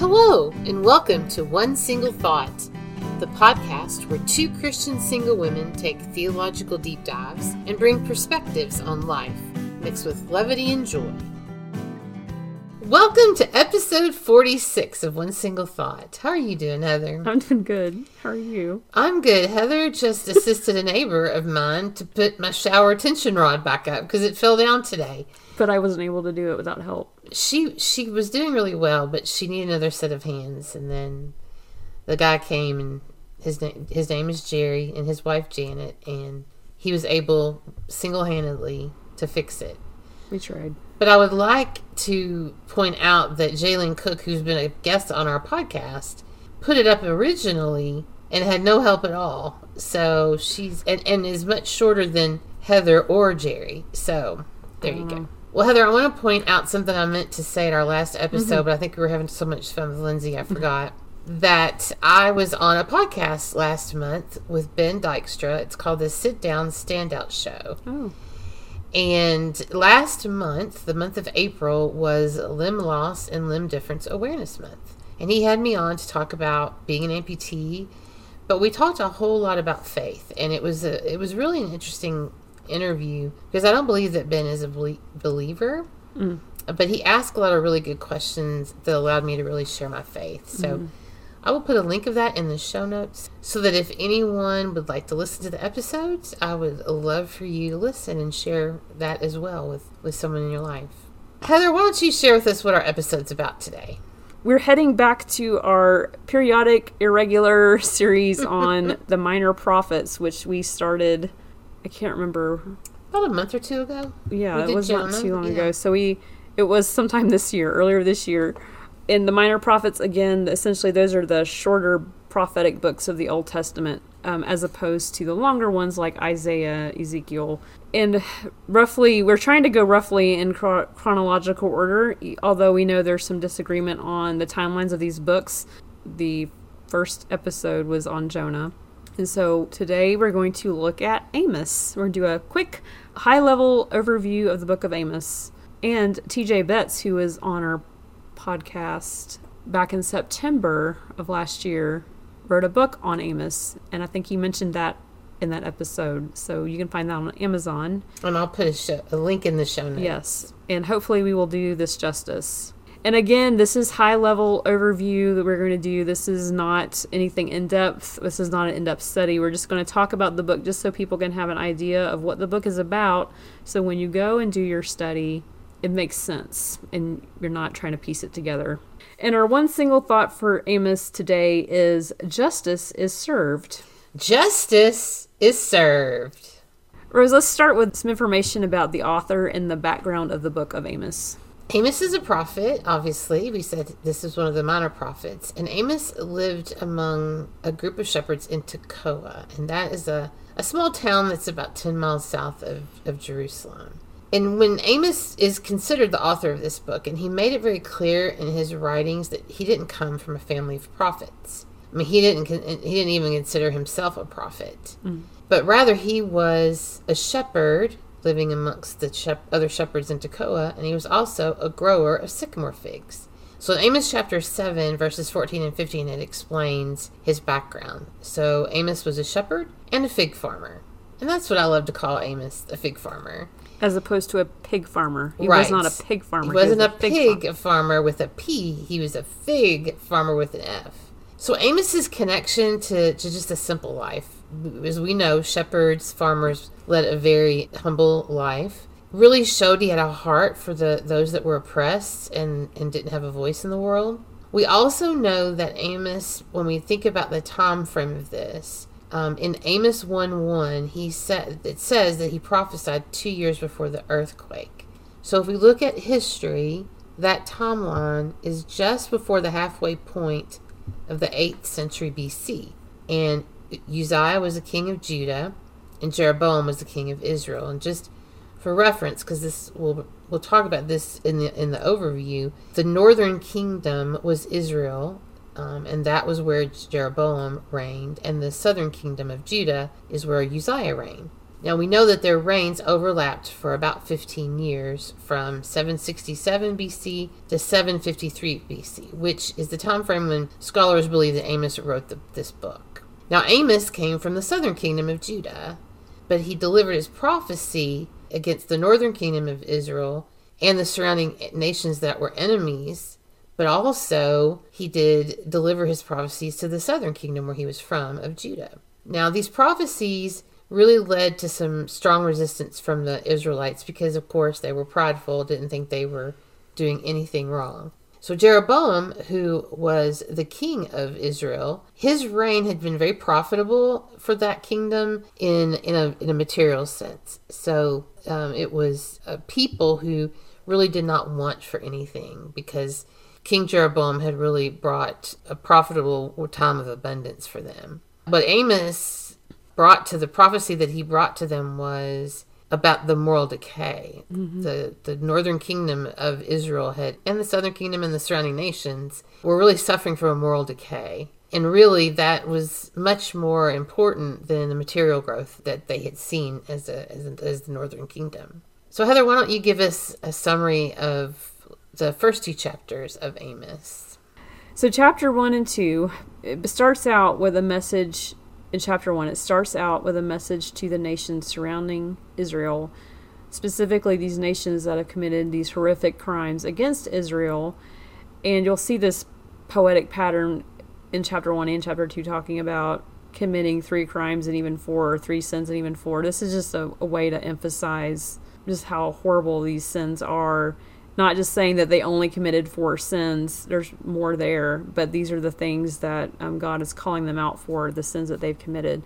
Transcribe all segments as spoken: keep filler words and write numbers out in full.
Hello, and welcome to One Single Thought, the podcast where two Christian single women take theological deep dives and bring perspectives on life, mixed with levity and joy. Welcome to episode forty-six of One Single Thought. How are you doing, Heather? I'm doing good. How are you? I'm good. Heather just assisted a neighbor of mine to put my shower tension rod back up because it fell down today. But I wasn't able to do it without help. She she was doing really well, but she needed another set of hands. And then the guy came, and his name his name is Jerry, and his wife Janet, and he was able single-handedly to fix it. We tried. But I would like to point out that Jalen Cook, who's been a guest on our podcast, put it up originally and had no help at all. So she's and, and is much shorter than Heather or Jerry. So there you go. Well, Heather, I want to point out something I meant to say at our last episode, mm-hmm. but I think we were having so much fun with Lindsay, I forgot. that I was on a podcast last month with Ben Dykstra. It's called the Sit Down Standout Show. Oh. And last month, the month of April, was Limb Loss and Limb Difference Awareness Month. And he had me on to talk about being an amputee, but we talked a whole lot about faith. And it was a, it was really an interesting interview because I don't believe that Ben is a belie- believer, mm. but he asked a lot of really good questions that allowed me to really share my faith. So mm. I will put a link of that in the show notes so that if anyone would like to listen to the episodes, I would love for you to listen and share that as well with, with someone in your life. Heather, why don't you share with us what our episode's about today? We're heading back to our periodic, irregular series on the Minor Prophets, which we started, I can't remember. About a month or two ago? Yeah, it was Jonah. Not too long yeah. ago. So we, it was sometime this year, earlier this year. In the Minor Prophets, again, essentially those are the shorter prophetic books of the Old Testament, um, as opposed to the longer ones like Isaiah, Ezekiel. And roughly, we're trying to go roughly in chro- chronological order, although we know there's some disagreement on the timelines of these books. The first episode was on Jonah. And so today we're going to look at Amos. We're going to do a quick high-level overview of the book of Amos. And T J Betts, who was on our podcast back in September of last year, wrote a book on Amos. And I think he mentioned that in that episode. So you can find that on Amazon. And I'll put a, show, a link in the show notes. Yes. And hopefully we will do this justice. And again, this is high-level overview that we're going to do. This is not anything in-depth. This is not an in-depth study. We're just going to talk about the book just so people can have an idea of what the book is about. So when you go and do your study, it makes sense and you're not trying to piece it together. And our one single thought for Amos today is justice is served. Justice is served. Rose, let's start with some information about the author and the background of the book of Amos. Amos is a prophet, obviously. We said this is one of the minor prophets. And Amos lived among a group of shepherds in Tekoa. And that is a, a small town that's about ten miles south of, of Jerusalem. And when Amos is considered the author of this book, and he made it very clear in his writings that he didn't come from a family of prophets. I mean, he didn't he didn't even consider himself a prophet. Mm. But rather, he was a shepherd living amongst the shep- other shepherds in Tekoa, and he was also a grower of sycamore figs. So in Amos chapter seven, verses fourteen and fifteen, it explains his background. So Amos was a shepherd and a fig farmer. And that's what I love to call Amos, a fig farmer. As opposed to a pig farmer. He right. was not a pig farmer. He wasn't he was a, a pig farmer. farmer with a P. He was a fig farmer with an F. So Amos's connection to, to just a simple life, as we know, shepherds, farmers led a very humble life, really showed he had a heart for the those that were oppressed and, and didn't have a voice in the world. We also know that Amos, when we think about the time frame of this, um, in Amos one one, he said it says that he prophesied two years before the earthquake. So if we look at history, that timeline is just before the halfway point of the eighth century B C. And Uzziah was the king of Judah, and Jeroboam was the king of Israel. And just for reference, because this we'll we'll talk about this in the in the overview, the northern kingdom was Israel, um, and that was where Jeroboam reigned, and the southern kingdom of Judah is where Uzziah reigned. Now we know that their reigns overlapped for about fifteen years, from seven sixty-seven B C to seven fifty-three B C, which is the time frame when scholars believe that Amos wrote the, this book. Now Amos came from the southern kingdom of Judah, but he delivered his prophecy against the northern kingdom of Israel and the surrounding nations that were enemies, but also he did deliver his prophecies to the southern kingdom where he was from, of Judah. Now these prophecies really led to some strong resistance from the Israelites because, of course, they were prideful, didn't think they were doing anything wrong. So Jeroboam, who was the king of Israel, his reign had been very profitable for that kingdom in in a, in a material sense. So um, it was a people who really did not want for anything because King Jeroboam had really brought a profitable time of abundance for them. But Amos brought to the prophecy that he brought to them was about the moral decay. Mm-hmm. The the northern kingdom of Israel had, and the southern kingdom and the surrounding nations were really suffering from a moral decay. And really that was much more important than the material growth that they had seen as a, as, a, as the northern kingdom. So Heather, why don't you give us a summary of the first two chapters of Amos? So chapter one and two, it starts out with a message. In chapter one, it starts out with a message to the nations surrounding Israel, specifically these nations that have committed these horrific crimes against Israel. And you'll see this poetic pattern in chapter one and chapter two talking about committing three crimes and even four, or three sins and even four. This is just a, a way to emphasize just how horrible these sins are. Not just saying that they only committed four sins, there's more there, but these are the things that um, God is calling them out for, the sins that they've committed.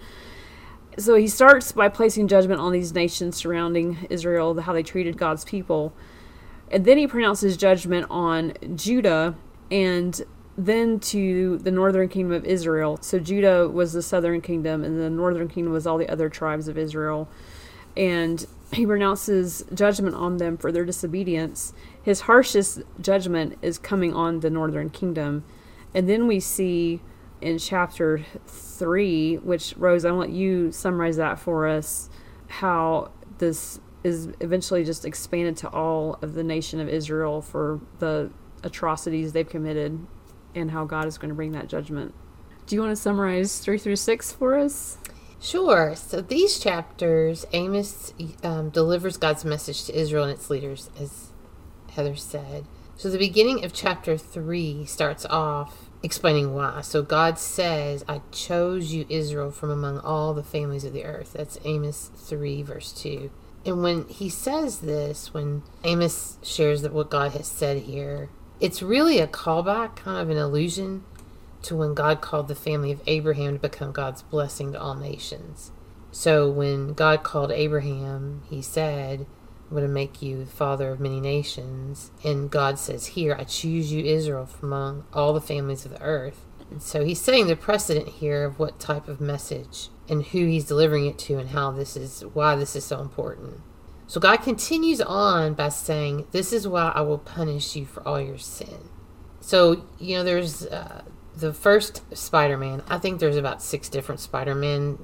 So he starts by placing judgment on these nations surrounding Israel, how they treated God's people. And then he pronounces judgment on Judah and then to the northern kingdom of Israel. So Judah was the southern kingdom and the northern kingdom was all the other tribes of Israel. And he pronounces judgment on them for their disobedience. His harshest judgment is coming on the northern kingdom. And then we see in chapter three, which, Rose, I want you summarize that for us, how this is eventually just expanded to all of the nation of Israel for the atrocities they've committed and how God is going to bring that judgment. Do you want to summarize three through six for us? Sure. So these chapters, Amos um, delivers God's message to Israel and its leaders, as Heather said. So the beginning of chapter three starts off explaining why. So God says, I chose you, Israel, from among all the families of the earth. That's Amos three, verse two. And when he says this, when Amos shares that what God has said here, it's really a callback, kind of an allusion to when God called the family of Abraham to become God's blessing to all nations. So when God called Abraham, he said, I'm going to make you the father of many nations. And God says here, I choose you, Israel, from among all the families of the earth. And so he's setting the precedent here of what type of message and who he's delivering it to and how this is, why this is so important. So God continues on by saying, this is why I will punish you for all your sin. So, you know, there's uh, the first Spider-Man. I think there's about six different Spider-Man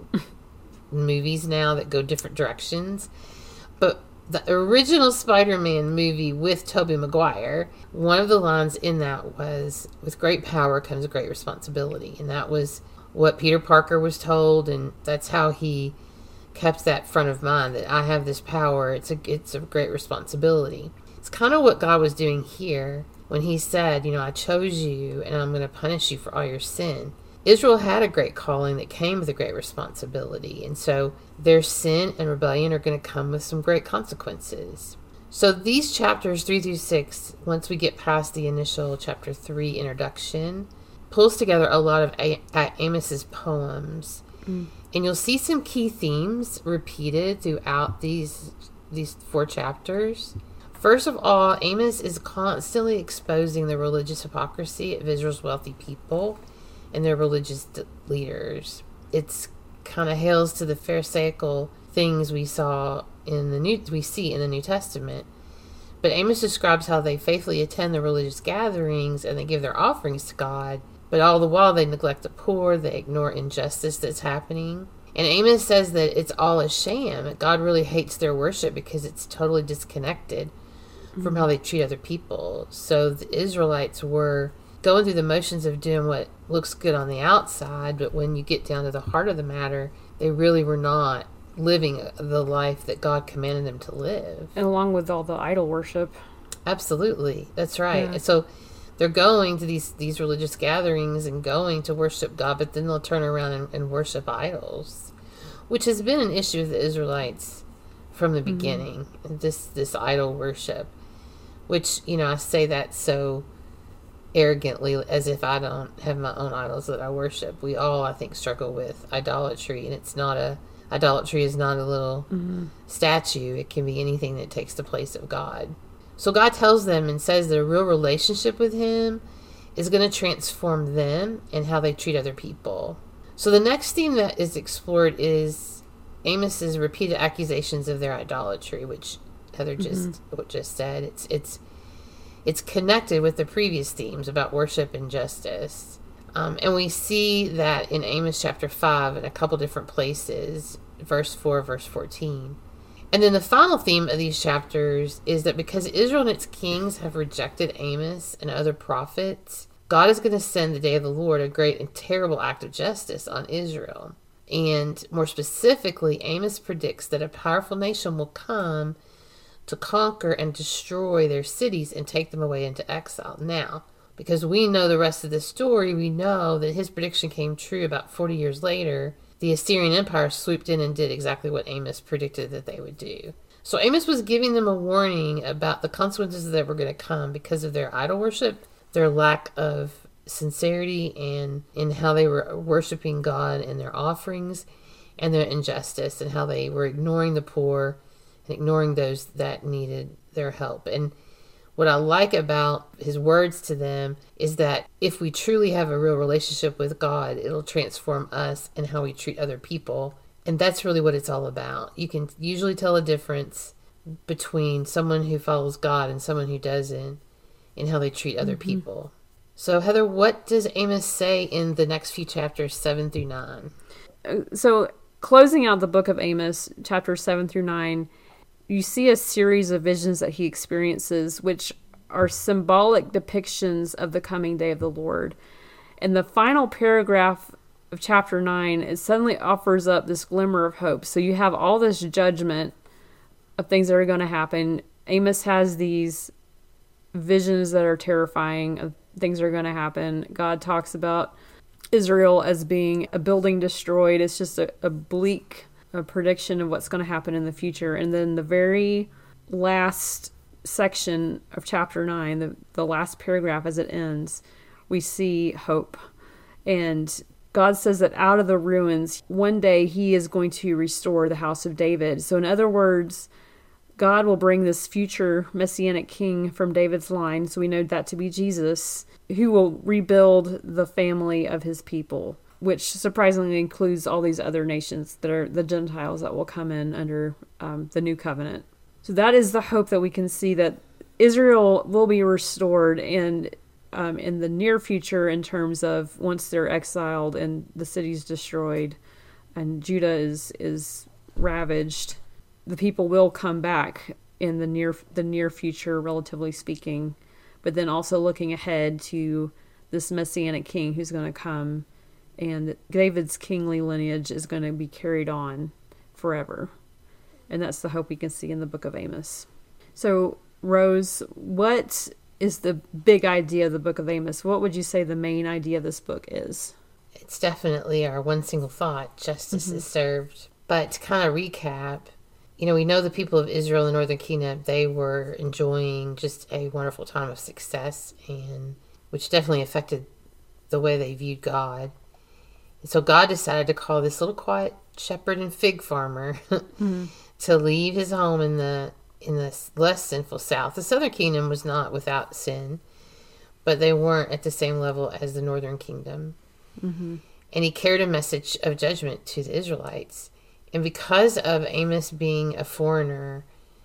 movies now that go different directions. But the original Spider-Man movie with Tobey Maguire, one of the lines in that was, with great power comes great responsibility. And that was what Peter Parker was told, and that's how he kept that front of mind, that I have this power, it's a, it's a great responsibility. It's kind of what God was doing here when he said, you know, I chose you and I'm going to punish you for all your sin. Israel had a great calling that came with a great responsibility, and so their sin and rebellion are going to come with some great consequences. So these chapters three through six, once we get past the initial chapter three introduction, pulls together a lot of a- a- Amos's poems. Mm. And you'll see some key themes repeated throughout these these four chapters. First of all, Amos is constantly exposing the religious hypocrisy of Israel's wealthy people and their religious d- leaders. It's kind of hails to the Pharisaical things we saw in the new we see in the New Testament. But Amos describes how they faithfully attend the religious gatherings and they give their offerings to God, but all the while they neglect the poor, they ignore injustice that's happening. And Amos says that it's all a sham. God really hates their worship because it's totally disconnected mm-hmm. from how they treat other people. So the Israelites were going through the motions of doing what looks good on the outside, but when you get down to the heart of the matter, they really were not living the life that God commanded them to live. And along with all the idol worship. Absolutely. That's right. Yeah. And so they're going to these, these religious gatherings and going to worship God, but then they'll turn around and, and worship idols, which has been an issue with the Israelites from the beginning, mm-hmm. this this idol worship, which, you know, I say that so arrogantly as if I don't have my own idols that I worship. We all, I think, struggle with idolatry, and it's not a, idolatry is not a little mm-hmm. statue. It can be anything that takes the place of God. So God tells them and says that a real relationship with him is going to transform them and how they treat other people. So the next theme that is explored is Amos's repeated accusations of their idolatry, which Heather just mm-hmm. just said. It's it's it's connected with the previous themes about worship and justice. Um, and we see that in Amos chapter five in a couple different places, verse four, verse fourteen. And then the final theme of these chapters is that because Israel and its kings have rejected Amos and other prophets, God is going to send the day of the Lord, a great and terrible act of justice on Israel. And more specifically, Amos predicts that a powerful nation will come to conquer and destroy their cities and take them away into exile. Now, because we know the rest of the story, we know that his prediction came true about forty years later. The Assyrian Empire swooped in and did exactly what Amos predicted that they would do. So Amos was giving them a warning about the consequences that were going to come because of their idol worship, their lack of sincerity, and in how they were worshiping God and their offerings, and their injustice, and how they were ignoring the poor and ignoring those that needed their help. And what I like about his words to them is that if we truly have a real relationship with God, it'll transform us and how we treat other people. And that's really what it's all about. You can usually tell a difference between someone who follows God and someone who doesn't in how they treat other mm-hmm. people. So, Heather, what does Amos say in the next few chapters, seven through nine? So, closing out the book of Amos, chapters seven through nine, you see a series of visions that he experiences, which are symbolic depictions of the coming day of the Lord. And the final paragraph of chapter nine, it suddenly offers up this glimmer of hope. So you have all this judgment of things that are going to happen. Amos has these visions that are terrifying of things that are going to happen. God talks about Israel as being a building destroyed. It's just a, a bleak a prediction of what's going to happen in the future. And then the very last section of chapter nine, the, the last paragraph as it ends, we see hope. And God says that out of the ruins, one day he is going to restore the house of David. So in other words, God will bring this future messianic king from David's line, so we know that to be Jesus, who will rebuild the family of his people, which surprisingly includes all these other nations that are the Gentiles that will come in under um, the new covenant. So that is the hope that we can see, that Israel will be restored and um, in the near future, in terms of once they're exiled and the city's destroyed and Judah is is ravaged, the people will come back in the near the near future, relatively speaking. But then also looking ahead to this messianic king who's going to come, and David's kingly lineage is going to be carried on forever. And that's the hope we can see in the book of Amos. So, Rose, what is the big idea of the book of Amos? What would you say the main idea of this book is? It's definitely our one single thought: justice mm-hmm. is served. But to kind of recap, you know, we know the people of Israel and Northern Kingdom, they were enjoying just a wonderful time of success, and which definitely affected the way they viewed God. And so God decided to call this little quiet shepherd and fig farmer mm-hmm. to leave his home in the in the less sinful south. The Southern Kingdom was not without sin, but they weren't at the same level as the Northern Kingdom. Mm-hmm. And he carried a message of judgment to the Israelites. And because of Amos being a foreigner,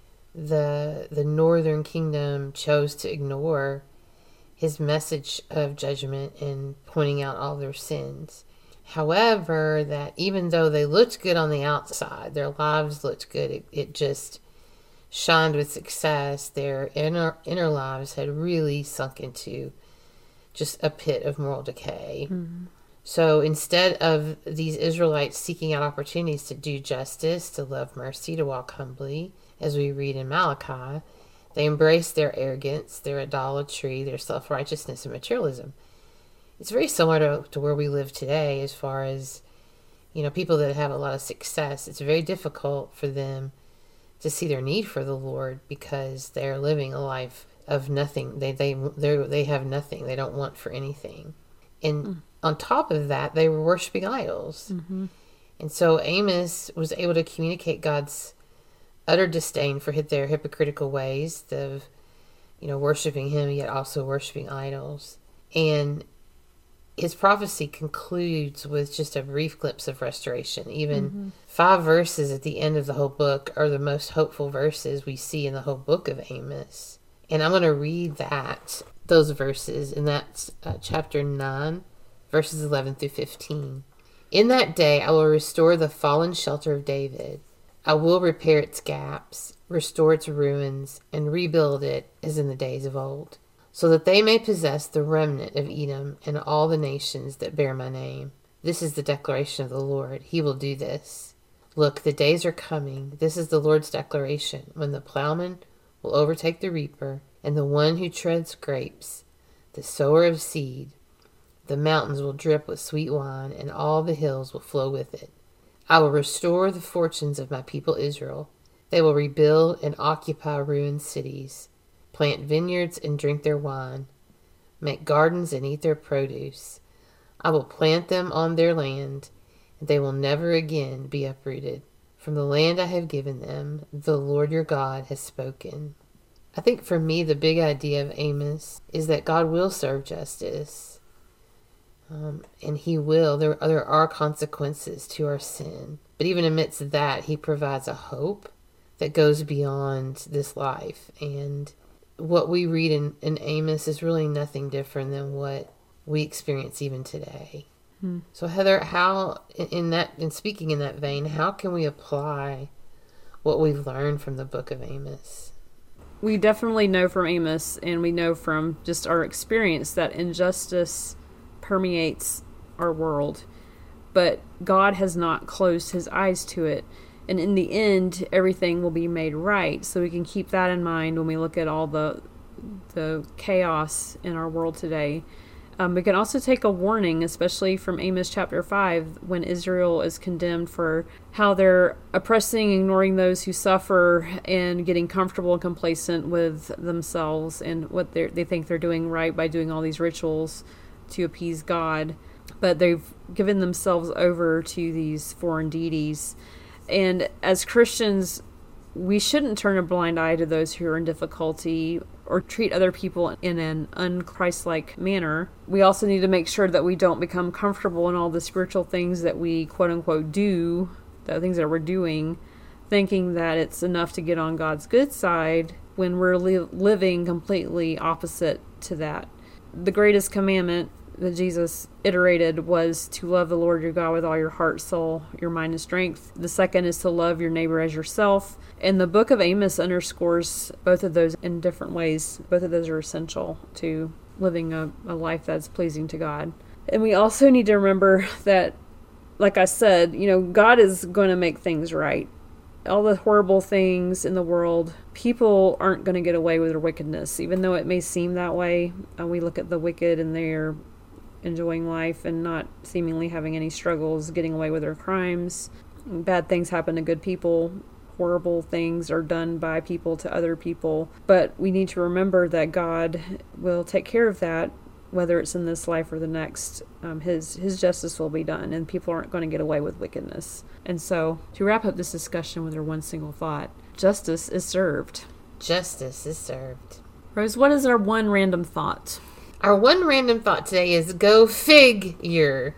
the the Northern Kingdom chose to ignore his message of judgment and pointing out all their sins. However, that even though they looked good on the outside, their lives looked good, it, it just shined with success. Their inner inner lives had really sunk into just a pit of moral decay. Mm-hmm. So instead of these Israelites seeking out opportunities to do justice, to love mercy, to walk humbly, as we read in Malachi, they embraced their arrogance, their idolatry, their self-righteousness, and materialism. It's very similar to, to where we live today as far as, you know, people that have a lot of success. It's very difficult for them to see their need for the Lord because they're living a life of nothing. They they they they have nothing. They don't want for anything. And mm. on top of that, they were worshiping idols. Mm-hmm. And so Amos was able to communicate God's utter disdain for their hypocritical ways of, you know, worshiping him, yet also worshiping idols. And his prophecy concludes with just a brief glimpse of restoration. Even mm-hmm. five verses at the end of the whole book are the most hopeful verses we see in the whole book of Amos. And I'm going to read that, those verses, and that's uh, chapter nine, verses eleven through fifteen. In that day I will restore the fallen shelter of David. I will repair its gaps, restore its ruins, and rebuild it as in the days of old, so that they may possess the remnant of Edom and all the nations that bear my name. This is the declaration of the Lord. He will do this. Look, the days are coming. This is the Lord's declaration, when the plowman will overtake the reaper, and the one who treads grapes, the sower of seed. The mountains will drip with sweet wine, and all the hills will flow with it. I will restore the fortunes of my people Israel. They will rebuild and occupy ruined cities, plant vineyards and drink their wine, make gardens and eat their produce. I will plant them on their land, and they will never again be uprooted. From the land I have given them, the Lord your God has spoken. I think for me, the big idea of Amos is that God will serve justice. Um, and he will. There, there are consequences to our sin. But even amidst that, he provides a hope that goes beyond this life. And what we read in, in Amos is really nothing different than what we experience even today. Hmm. So Heather, how, in that, in speaking in that vein, how can we apply what we've learned from the book of Amos? We definitely know from Amos, and we know from just our experience, that injustice permeates our world, but God has not closed his eyes to it, and in the end everything will be made right. So we can keep that in mind when we look at all the the chaos in our world today. Um, we can also take a warning, especially from Amos chapter five, when Israel is condemned for how they're oppressing, ignoring those who suffer, and getting comfortable and complacent with themselves and what they they think they're doing right by doing all these rituals to appease God, but they've given themselves over to these foreign deities. And as Christians, we shouldn't turn a blind eye to those who are in difficulty or treat other people in an un-Christ-like manner. We also need to make sure that we don't become comfortable in all the spiritual things that we quote-unquote do, the things that we're doing, thinking that it's enough to get on God's good side when we're li- living completely opposite to that. The greatest commandment that Jesus iterated was to love the Lord your God with all your heart, soul, your mind, and strength. The second is to love your neighbor as yourself. And the book of Amos underscores both of those in different ways. Both of those are essential to living a, a life that's pleasing to God. And we also need to remember that, like I said, you know, God is going to make things right. All the horrible things in the world, people aren't going to get away with their wickedness, even though it may seem that way. Uh, we look at the wicked and they're enjoying life and not seemingly having any struggles, getting away with their crimes. Bad things happen to good people. Horrible things are done by people to other people. But we need to remember that God will take care of that, whether it's in this life or the next. Um, his his justice will be done, and people aren't going to get away with wickedness. And so, to wrap up this discussion with our one single thought, justice is served. Justice is served. Rose, what is our one random thought? Our one random thought today is go figure.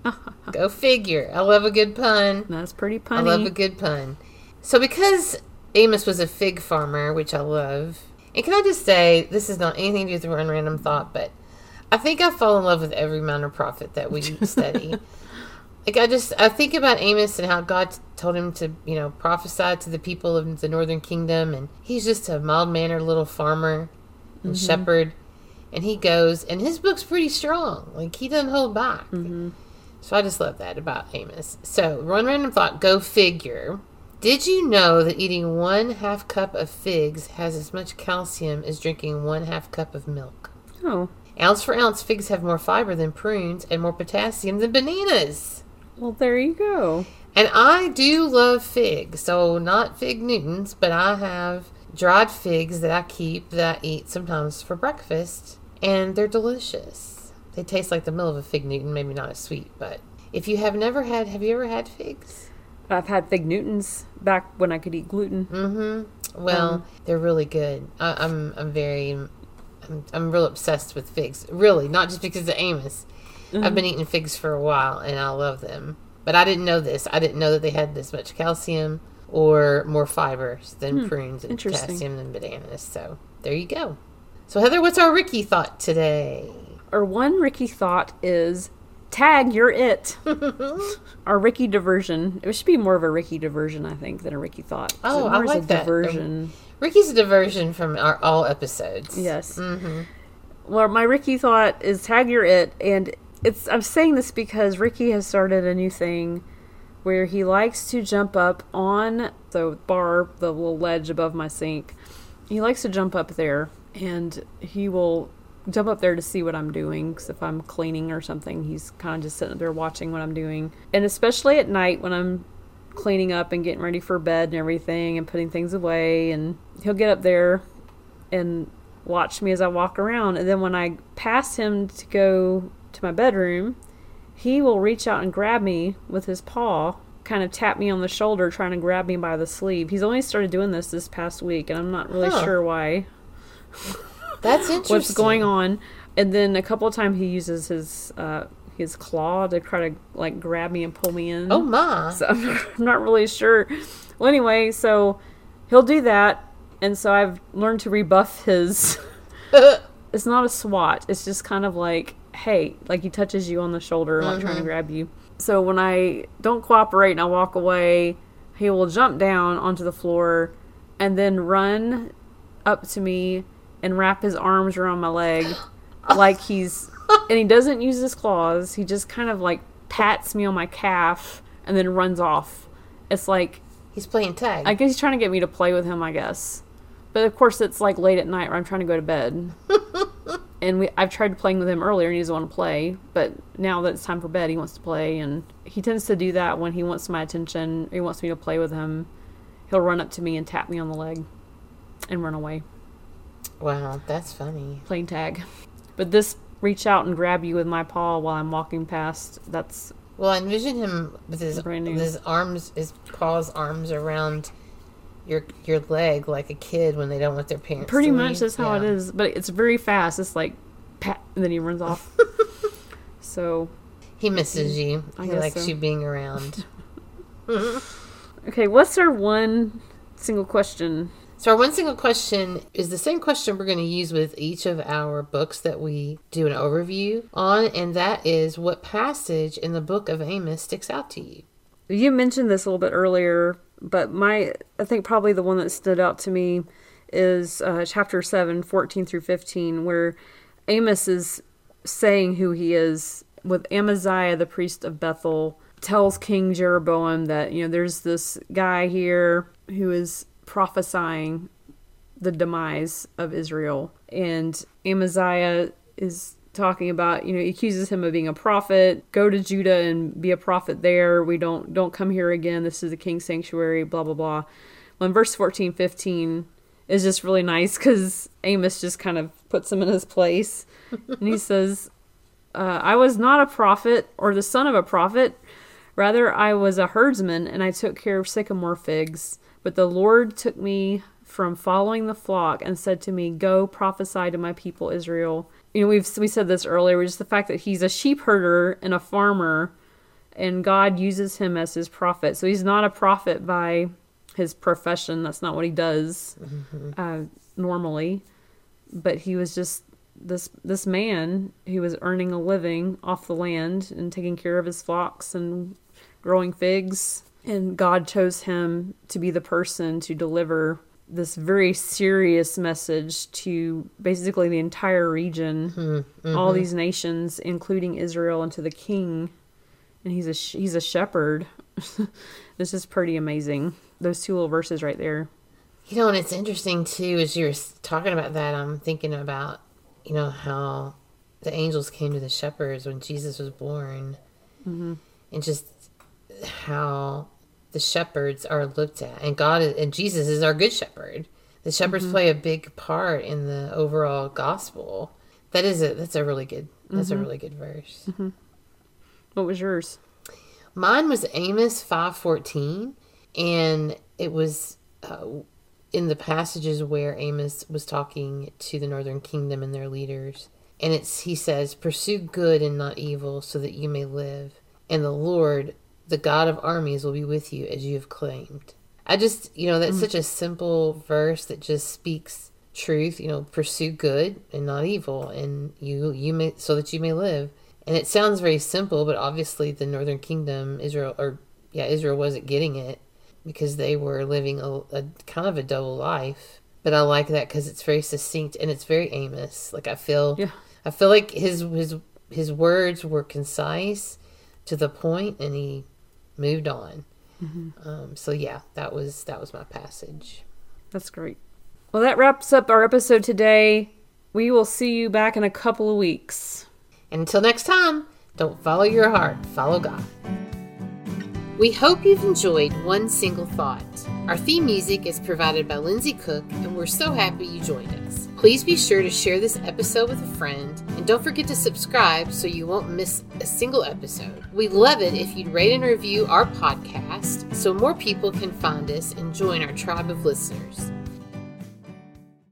Go figure. I love a good pun. That's pretty punny. I love a good pun. So because Amos was a fig farmer, which I love, and can I just say, this is not anything to do with the one random thought, but I think I fall in love with every minor prophet that we study. Like, I just, I think about Amos and how God told him to, you know, prophesy to the people of the northern kingdom. And he's just a mild-mannered little farmer and mm-hmm. shepherd. And he goes, and his book's pretty strong. Like, he doesn't hold back. Mm-hmm. So I just love that about Amos. So, one random thought, go figure. Did you know that eating one half cup of figs has as much calcium as drinking one half cup of milk? Oh. Ounce for ounce, figs have more fiber than prunes and more potassium than bananas. Well, there you go. And I do love figs. So, not fig Newtons, but I have dried figs that I keep that I eat sometimes for breakfast. And they're delicious. They taste like the middle of a fig Newton, maybe not as sweet. But if you have never had, have you ever had figs? I've had fig Newtons back when I could eat gluten. Mm-hmm. Well, um, they're really good. I, I'm I'm very, I'm, I'm real obsessed with figs. Really, not just because of Amos. Mm-hmm. I've been eating figs for a while, and I love them. But I didn't know this. I didn't know that they had this much calcium or more fibers than hmm. prunes and potassium than bananas. So there you go. So Heather, what's our Ricky thought today? Our one Ricky thought is, tag, you're it. Our Ricky diversion. It should be more of a Ricky diversion, I think, than a Ricky thought. Oh, so I like a that. Diversion. Um, Ricky's a diversion from our all episodes. Yes. Mm-hmm. Well, my Ricky thought is tag, you're it, and it's. I'm saying this because Ricky has started a new thing where he likes to jump up on the bar, the little ledge above my sink. He likes to jump up there, and he will jump up there to see what I'm doing. Because if I'm cleaning or something, he's kind of just sitting there watching what I'm doing. And especially at night when I'm cleaning up and getting ready for bed and everything and putting things away, and he'll get up there and watch me as I walk around. And then when I pass him to go to my bedroom, he will reach out and grab me with his paw, kind of tap me on the shoulder, trying to grab me by the sleeve. He's only started doing this this past week, and I'm not really huh. sure why. That's interesting. What's going on? And then a couple of times he uses his uh, his claw to try to like grab me and pull me in. Oh my! So I'm not, I'm not really sure. Well, anyway, so he'll do that, and so I've learned to rebuff his. It's not a swat. It's just kind of like, hey, like he touches you on the shoulder, like mm-hmm. trying to grab you. So when I don't cooperate and I walk away, he will jump down onto the floor and then run up to me and wrap his arms around my leg like he's... And he doesn't use his claws. He just kind of like pats me on my calf and then runs off. It's like... He's playing tag. I guess he's trying to get me to play with him, I guess. But of course it's like late at night where I'm trying to go to bed. And we, I've tried playing with him earlier and he doesn't want to play. But now that it's time for bed, he wants to play. And he tends to do that when he wants my attention. Or he wants me to play with him. He'll run up to me and tap me on the leg. And run away. Wow, that's funny. Playing tag. But this reach out and grab you with my paw while I'm walking past, that's... Well, I envision him with his, with his arms, his paws, arms around... your your leg like a kid when they don't want their parents Pretty to much leave. That's how yeah. it is. But it's very fast. It's like, pat, and then he runs off. So. He misses you. I he guess likes so. you being around. Okay, what's our one single question? So our one single question is the same question we're going to use with each of our books that we do an overview on, and that is, what passage in the book of Amos sticks out to you? You mentioned this a little bit earlier, but my, I think probably the one that stood out to me is uh, chapter seven, fourteen through fifteen, where Amos is saying who he is with Amaziah, the priest of Bethel, tells King Jeroboam that, you know, there's this guy here who is prophesying the demise of Israel. And Amaziah is talking about, you know, he accuses him of being a prophet. Go to Judah and be a prophet there. We don't don't come here again. This is the king's sanctuary, blah, blah, blah. Well, in verse fourteen, fifteen is just really nice because Amos just kind of puts him in his place. And he says, uh, I was not a prophet or the son of a prophet. Rather, I was a herdsman and I took care of sycamore figs. But the Lord took me from following the flock and said to me, go prophesy to my people Israel. You know, we've we said this earlier, just the fact that he's a sheep herder and a farmer, and God uses him as his prophet. So he's not a prophet by his profession. That's not what he does mm-hmm. uh, normally. But he was just this this man who was earning a living off the land and taking care of his flocks and growing figs. And God chose him to be the person to deliver this very serious message to basically the entire region, mm-hmm. all these nations, including Israel, and to the king. And he's a he's a shepherd. This is pretty amazing. Those two little verses right there. You know, and it's interesting too, as you're talking about that, I'm thinking about, you know, how the angels came to the shepherds when Jesus was born, mm-hmm. and just how the shepherds are looked at, and God is, and Jesus is our good shepherd. The shepherds mm-hmm. play a big part in the overall gospel. That is a that's a really good that's mm-hmm. a really good verse. Mm-hmm. What was yours? Mine was Amos five fourteen, and it was uh, in the passages where Amos was talking to the northern kingdom and their leaders. And it's he says, "Pursue good and not evil, so that you may live. And the Lord, the God of armies, will be with you as you have claimed." I just, you know, that's mm-hmm. such a simple verse that just speaks truth. You know, pursue good and not evil, and you you may so that you may live. And it sounds very simple, but obviously the northern kingdom, Israel, or yeah, Israel wasn't getting it because they were living a, a kind of a double life. But I like that because it's very succinct and it's very Amos. Like I feel, yeah. I feel like his his his words were concise, to the point, and he moved on. Mm-hmm. Um, so yeah, that was that was my passage. That's great. Well, that wraps up our episode today. We will see you back in a couple of weeks. And until next time, don't follow your heart, follow God. We hope you've enjoyed One Single Thought. Our theme music is provided by Lindsay Cook, and we're so happy you joined us. Please be sure to share this episode with a friend, and don't forget to subscribe so you won't miss a single episode. We'd love it if you'd rate and review our podcast so more people can find us and join our tribe of listeners.